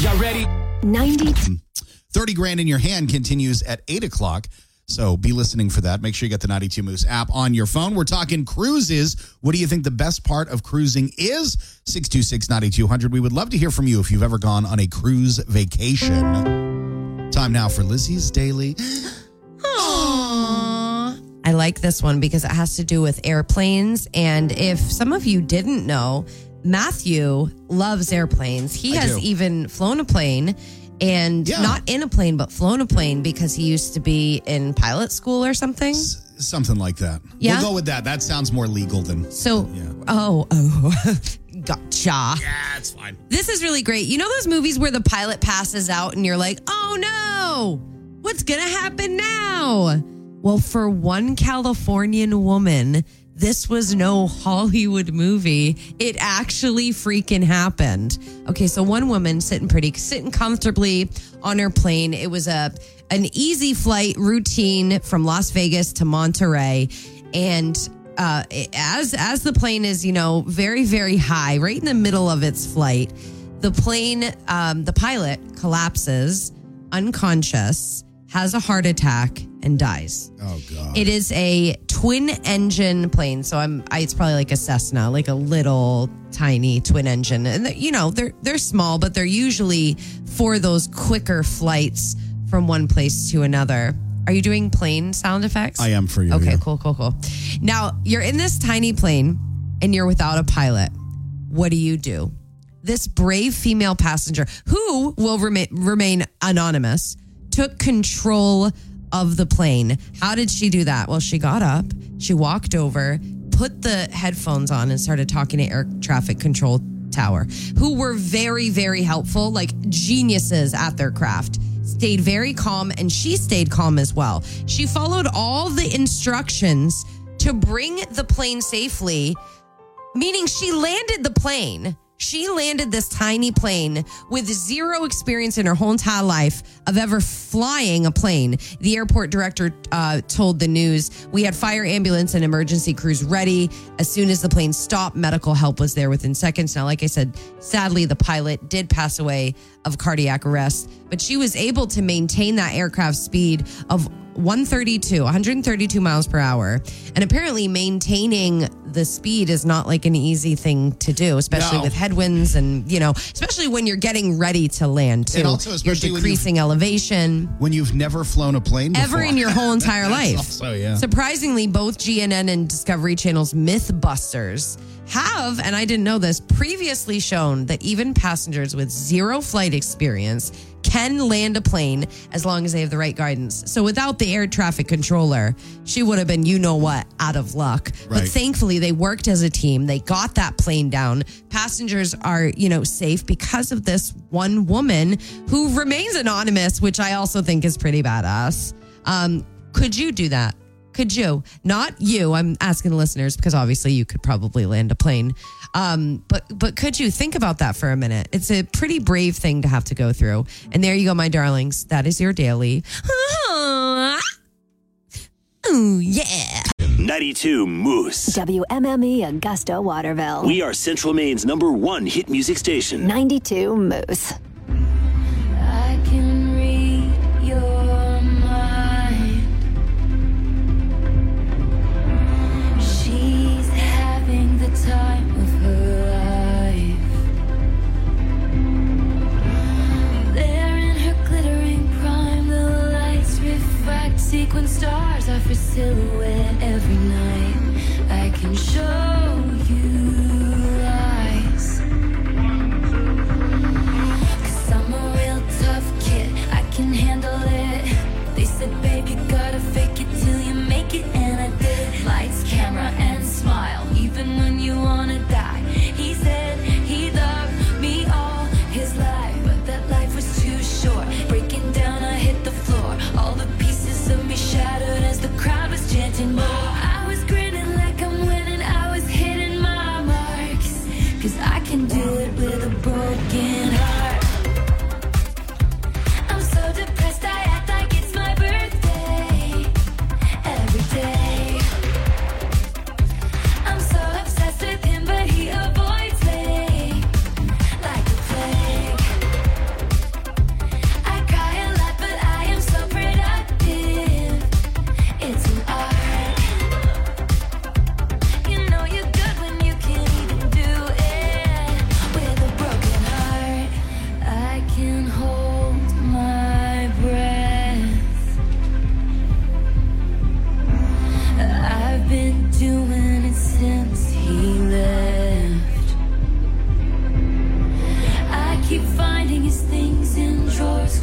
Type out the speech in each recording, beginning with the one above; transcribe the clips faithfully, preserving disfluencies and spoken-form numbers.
Y'all ready? ninety thirty grand in your hand continues at eight o'clock. So be listening for that. Make sure you get the ninety-two Moose app on your phone. We're talking cruises. What do you think the best part of cruising is? six two six, nine two zero zero. We would love to hear from you if you've ever gone on a cruise vacation. Time now for Lizzie's Daily. Aww. I like this one because it has to do with airplanes. And if some of you didn't know, Matthew loves airplanes. He I has do. even flown a plane. And Yeah. not in a plane, but flown a plane because he used to be in pilot school or something. S- something like that. Yeah? We'll go with that. That sounds more legal than... So, Yeah. oh, oh, gotcha. Yeah, it's fine. This is really great. You know those movies where the pilot passes out and you're like, oh no, what's going to happen now? Well, for one Californian woman, this was no Hollywood movie. It actually freaking happened. Okay, so one woman sitting pretty, sitting comfortably on her plane. It was a an easy flight routine from Las Vegas to Monterey. And uh, as as the plane is, you know, very, very high, right in the middle of its flight, the plane, um, the pilot collapses, unconscious, has a heart attack, and dies. Oh, God. It is a twin engine plane. So I'm I, it's probably like a Cessna, like a little tiny twin engine. And they- you know, they're they're small, but they're usually for those quicker flights from one place to another. Are you doing plane sound effects? I am for you. Okay, yeah. cool, cool, cool. Now, you're in this tiny plane and you're without a pilot. What do you do? This brave female passenger, who will remain, remain anonymous, took control of the plane. How did she do that? Well, she got up, she walked over, put the headphones on, and started talking to air traffic control tower, who were very, very helpful, like geniuses at their craft. Stayed very calm, and she stayed calm as well. She followed all the instructions to bring the plane safely, meaning she landed the plane. She landed this tiny plane with zero experience in her whole entire life of ever flying a plane. The airport director uh, told the news, we had fire, ambulance, and emergency crews ready. As soon as the plane stopped, medical help was there within seconds. Now, like I said, sadly, the pilot did pass away of cardiac arrest, but she was able to maintain that aircraft speed of one thirty-two, one thirty-two miles per hour. And apparently maintaining the speed is not like an easy thing to do, especially No. with headwinds and, you know, especially when you're getting ready to land too. And also, especially you're when decreasing elevation When you've never flown a plane before. ever in your whole entire That's life. also, yeah. Surprisingly, both G N N and Discovery Channel's Mythbusters have, and I didn't know this, previously shown that even passengers with zero flight experience can land a plane as long as they have the right guidance. So without the air traffic controller, she would have been, you know what, out of luck. But Right. thankfully, they worked as a team. They got that plane down. Passengers are, you know, safe because of this one woman who remains anonymous, which I also think is pretty badass. Um, could you do that? Could you? Not you. I'm asking the listeners because obviously you could probably land a plane. Um, but but could you think about that for a minute? It's a pretty brave thing to have to go through. And there you go, my darlings. That is your daily. Oh, yeah. ninety-two Moose. W M M E Augusta Waterville. We are Central Maine's number one hit music station. ninety-two Moose. I can read your mind. She's having the time of her life. There in her glittering prime, the lights refract. Sequin stars are for silhouette every night. I can show you lies. Cause I'm a real tough kid, I can handle it. They said, babe, you gotta fake it till you make it, and I did. Lights, camera, and smile, even when you wanna die. He said he loved me all his life, but that life was too short. Breaking down, I hit the floor. All the pieces of me shattered as the crowd was chanting more. I was grinning like I'm winning, I was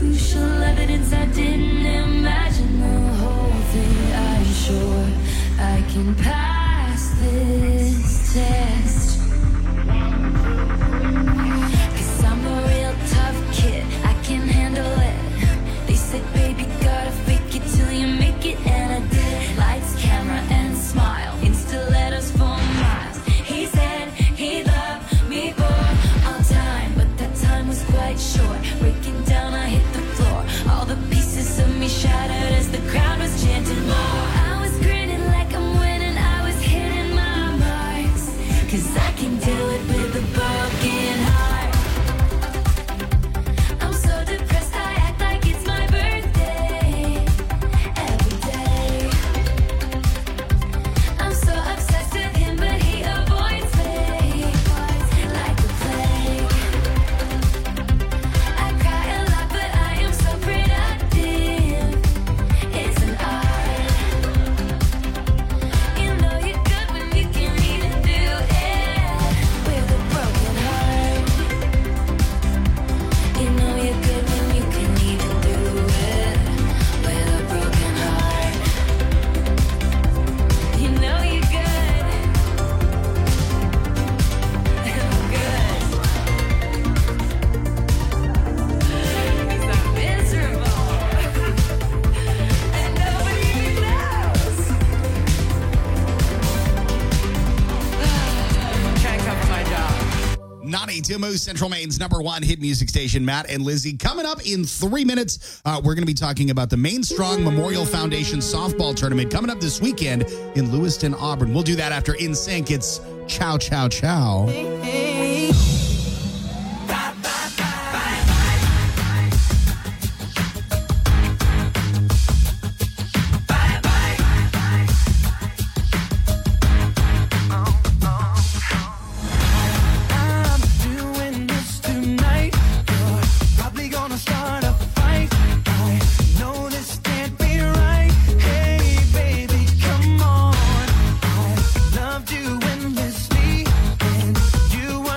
crucial evidence I didn't imagine the whole thing. I'm sure I can pass this test. 'Cause I'm a real tough kid, I can handle it. They said, baby, gotta fake it till you make it, and I did. Lights, camera, and smile. Insta letters for miles. He said he loved me for all time, but that time was quite short. Breaking down, I hit the floor. All the pieces of me shattered as the crowd was chanting more. I was grinning like I'm winning. I was hitting my marks. 'Cause I can do it with a broken heart. I'm so depressed, I act like it's my birthday. Every day. I'm so obsessed with him, but he avoids me like the plague. I cry a lot, but I am so productive. It's an art. You know you're good when you can even do it with a broken heart. You know you're good when you can even do it with a broken heart. You know you're good. I'm good. 'Cause I'm miserable. And nobody even knows. Try and cover my job. ninety-two Moose, Central Maine's number one hit music station. Matt and Lizzie. Coming up in three minutes, uh, we're going to be talking about the Main Strong Memorial Foundation softball tournament coming up this weekend in Lewiston, Auburn. We'll do that after In Sync. It's Chow, Chow, Chow. I'm doing this tonight. You're probably gonna start a fight. I know this can't be right. Hey, baby, come on. I loved you endlessly, and you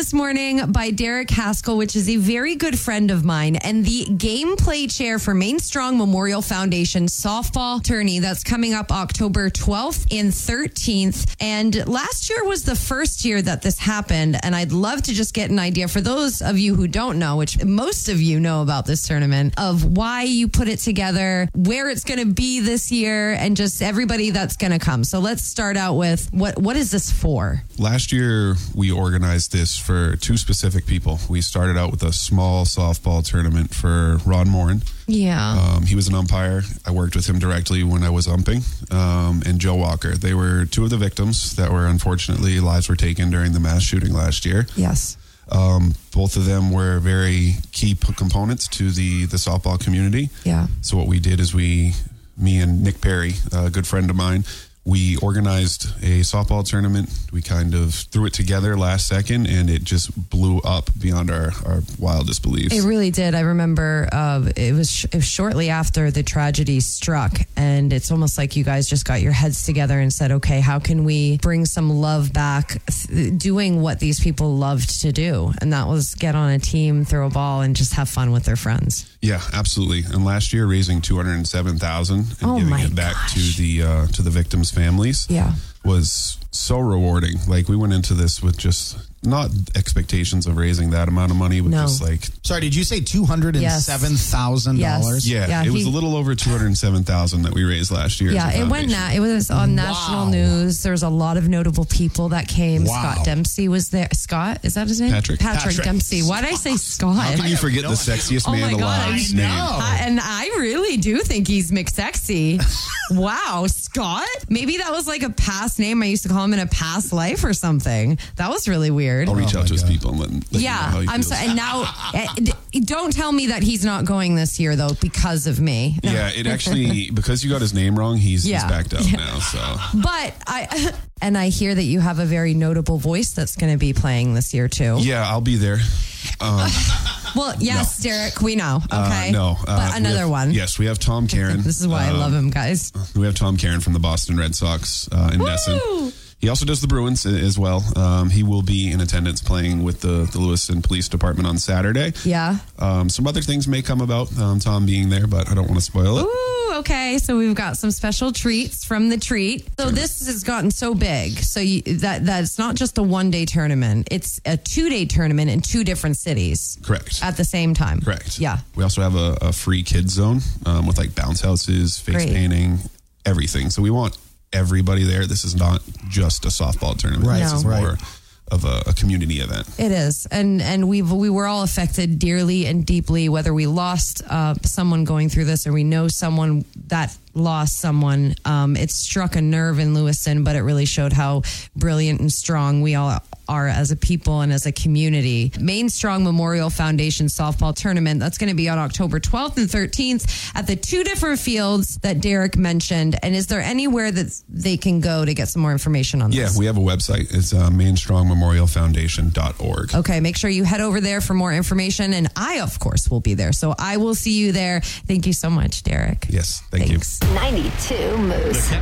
this morning by Derek Haskell, which is a very good friend of mine, and the gameplay chair for Main Strong Memorial Foundation softball tourney that's coming up October twelfth and thirteenth. And last year was the first year that this happened, and I'd love to just get an idea for those of you who don't know, which most of you know about this tournament, of why you put it together, where it's going to be this year, and just everybody that's going to come. So let's start out with what what is this for? Last year, we organized this for two specific people. We started out with a small softball tournament for Ron Morin. Yeah. Um, he was an umpire. I worked with him directly when I was umping. Um, and Joe Walker. They were two of the victims that were unfortunately lives were taken during the mass shooting last year. Yes. Um, both of them were very key p- components to the, the softball community. Yeah. So what we did is we, me and Nick Perry, a good friend of mine, we organized a softball tournament. We kind of threw it together last second, and it just blew up beyond our, our wildest beliefs. It really did. I remember uh, it, was sh- it was shortly after the tragedy struck, and it's almost like you guys just got your heads together and said, okay, how can we bring some love back th- doing what these people loved to do? And that was get on a team, throw a ball, and just have fun with their friends. Yeah, absolutely. And last year, raising two hundred seven thousand dollars and Oh giving my it back gosh. to the uh, to the victims' families Yeah. was so rewarding. Like, we went into this with just not expectations of raising that amount of money, but No. just like, Sorry, did you say two hundred seven thousand dollars? yeah, Yeah, it was he- a little over two hundred seven thousand dollars that we raised last year. Yeah, as a it went. foundation. Na- it was on national Wow. news. There was a lot of notable people that came. Wow. Scott Dempsey was there. Scott, is that his name? Patrick. Patrick, Patrick. Dempsey. Why did I say Scott? How can you have forget no the idea. sexiest Oh man my God, alive's I name? know. I- and I really do think he's McSexy. Wow, Scott? Maybe that was like a past name. I used to call him in a past life or something. That was really weird. I'll reach Oh out my to his God. people and let, let you know Yeah, how he I'm feels. sorry. And now, eh, d- don't tell me that he's not going this year, though, because of me. Yeah, it actually, because you got his name wrong, he's, Yeah. he's backed out now. So But I, and I hear that you have a very notable voice that's going to be playing this year, too. yeah, I'll be there. Um, Well, yes, Derek, we know. uh, Okay. no, uh, But we another have- one. Yes, we have Tom Karen. This is why I Um, love him, guys. We have Tom Karen from the Boston Red Sox uh, in Nesson. He also does the Bruins a- as well. Um, he will be in attendance playing with the, the Lewiston Police Department on Saturday. Yeah. Um, some other things may come about, um, Tom being there, but I don't want to spoil it. Ooh, okay. So we've got some special treats from the treat. So this has gotten so big. So you, that that's not just a one day tournament. It's a two day tournament in two different cities Correct. at the same time. Correct. Yeah. We also have a, a free kids zone um, with like bounce houses, face Great. painting, everything. So we want everybody there. This is not just a softball tournament. Right, This is right. more of a, a community event. It is, and and we we were all affected dearly and deeply. Whether we lost uh, someone going through this, or we know someone that lost someone, um, it struck a nerve in Lewiston. But it really showed how brilliant and strong we all are as a people and as a community. Main Strong Memorial Foundation softball tournament. That's going to be on October twelfth and thirteenth at the two different fields that Derek mentioned. And is there anywhere that they can go to get some more information on Yeah, this? we have a website. It's uh, main strong memorial foundation dot org. Okay, make sure you head over there for more information. And I, of course, will be there. So I will see you there. Thank you so much, Derek. Yes, thank Thanks. ninety-two Moose.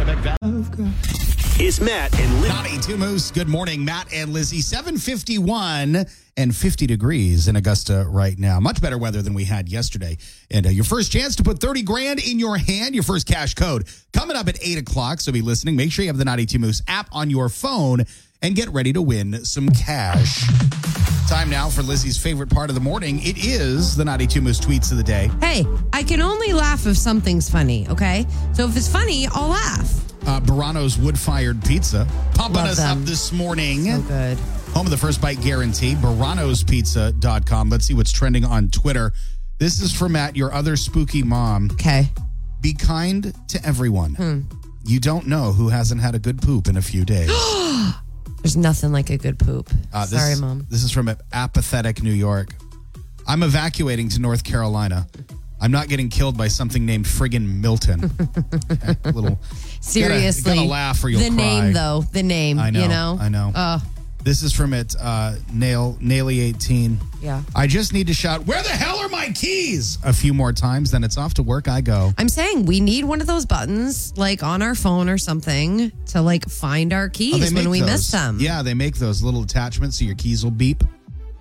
It's Matt and Liz. ninety-two Moose. Good morning, Matt and Lizzie. seven fifty-one and fifty degrees in Augusta right now. Much better weather than we had yesterday. And uh, your first chance to put thirty grand in your hand, your first cash code, coming up at eight o'clock. So be listening. Make sure you have the ninety-two Moose app on your phone and get ready to win some cash. Time now for Lizzie's favorite part of the morning. It is the ninety-two Moose tweets of the day. Hey, I can only laugh if something's funny, okay? So if it's funny, I'll laugh. Uh, Barano's wood-fired pizza pumping Love us them. up this morning. So good. Home of the first bite guarantee, baranos pizza dot com. Let's see what's trending on Twitter. This is for Matt, your other spooky mom. Okay. Be kind to everyone. Hmm. You don't know who hasn't had a good poop in a few days. There's nothing like a good poop. Uh, this, Sorry, Mom. This is from apathetic New York. I'm evacuating to North Carolina. I'm not getting killed by something named friggin' Milton. Okay, a little Seriously. Gotta, gotta laugh or you'll the cry. name, though. The name, I know. you know? I know. Uh, This is from it, uh, Nail, Naily eighteen. Yeah. I just need to shout, where the hell are my keys? A few more times, then it's off to work I go. I'm saying we need one of those buttons, like on our phone or something, to like find our Oh, keys they when make we those. miss them. Yeah, they make those little attachments so your keys will beep.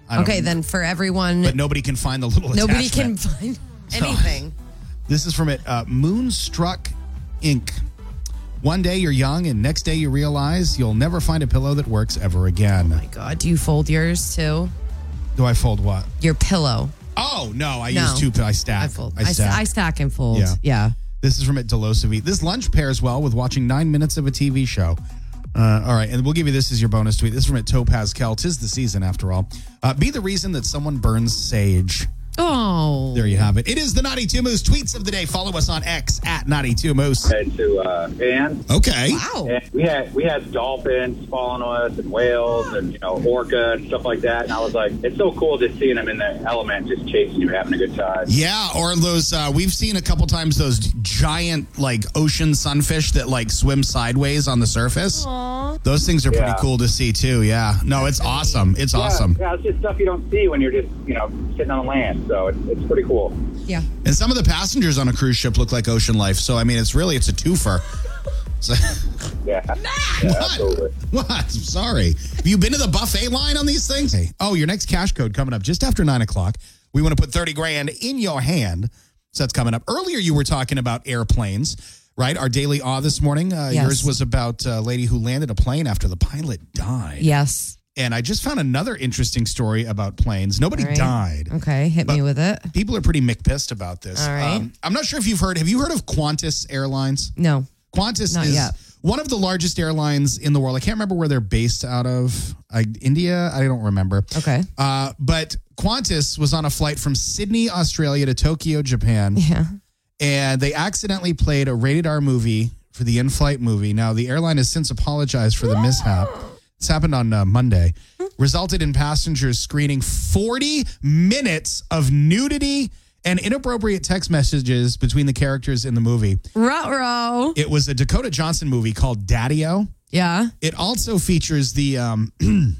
I don't Okay, know. then for everyone, But nobody can find the little nobody attachment. can find anything. This is from it, uh, Moonstruck Incorporated. One day you're young, and next day you realize you'll never find a pillow that works ever again. My God, do you fold yours too? Do I fold what? Your pillow. Oh, no, I No. use two. I stack. I fold. I I, stack. I stack and fold. Yeah. Yeah. This is from it, Delosevi. This lunch pairs well with watching nine minutes of a T V show. Uh, all right, and we'll give you this as your bonus tweet. This is from it, Topaz Kel. 'Tis the season, after all. Uh, be the reason that someone burns sage. Oh. There you have it. It is the Naughty Two Moose tweets of the day. Follow us on X at Naughty Two Moose. Head to uh, Japan. Okay. Wow. And we had we had dolphins following us and whales and you know orca and stuff like that. And I was like, it's so cool just seeing them in the element, just chasing you, having a good time. Yeah, or those, uh, we've seen a couple times those giant, like, ocean sunfish that, like, swim sideways on the surface. Aww. Those things are pretty Yeah. cool to see, too. Yeah. No, it's awesome. It's Yeah, awesome. Yeah, it's just stuff you don't see when you're just you know sitting on the land. So it's, it's pretty cool. Yeah. And some of the passengers on a cruise ship look like ocean life. So, I mean, it's really, it's a twofer. So, Yeah, yeah absolutely. what? I'm sorry. Have you been to the buffet line on these things? Hey. Oh, your next cash code coming up just after nine o'clock. We want to put thirty grand in your hand. So that's coming up. Earlier, you were talking about airplanes, right? Our daily awe this morning. Uh, Yes. Yours was about a lady who landed a plane after the pilot died. Yes. And I just found another interesting story about planes. Nobody All right. died. Okay, hit me But- with it. People are pretty McPissed about this. Um, All right. I'm not sure if you've heard. Have you heard of Qantas Airlines? No. Qantas Not is yet. one of the largest airlines in the world. I can't remember where they're based out of. I, India? I don't remember. Okay. Uh, but Qantas was on a flight from Sydney, Australia to Tokyo, Japan. Yeah. And they accidentally played a rated R movie for the in-flight movie. Now, the airline has since apologized for the mishap. This happened on uh, Monday. Resulted in passengers screening forty minutes of nudity and inappropriate text messages between the characters in the movie. Ruh-roh. It was a Dakota Johnson movie called Daddy-O. Yeah. It also features the um,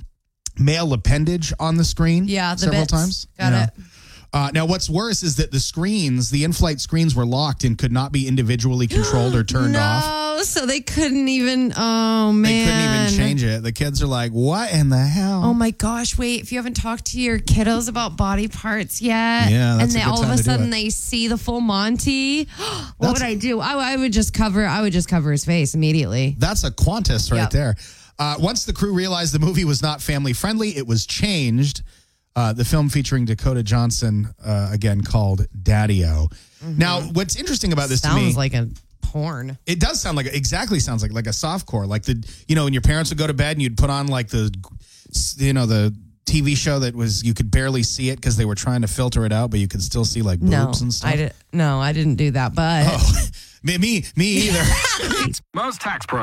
male appendage on the screen. Yeah, the several bits. times. Got Yeah. it. Uh, now, what's worse is that the screens, the in-flight screens, were locked and could not be individually controlled or turned no, off. so they couldn't even, oh, man. They couldn't even change it. The kids are like, "What in the hell?" Oh my gosh, wait, if you haven't talked to your kiddos about body parts yet, Yeah, that's and a they good all of time a to do sudden it. they see the full Monty, what That's- would I do? I, I would just cover, I would just cover his face immediately. That's a Qantas right Yep. there. Uh, once the crew realized the movie was not family friendly, it was changed. Uh, the film featuring Dakota Johnson, uh, again called Daddy-O. Now, what's interesting about this Mm-hmm. Sounds to me, like a porn. it does sound like exactly sounds like like a softcore, like the you know when your parents would go to bed and you'd put on like the you know the T V show that was you could barely see it because they were trying to filter it out, but you could still see like boobs No, and stuff. I did, no, I didn't do that, but. Oh, me, me, me either. Most tax pros.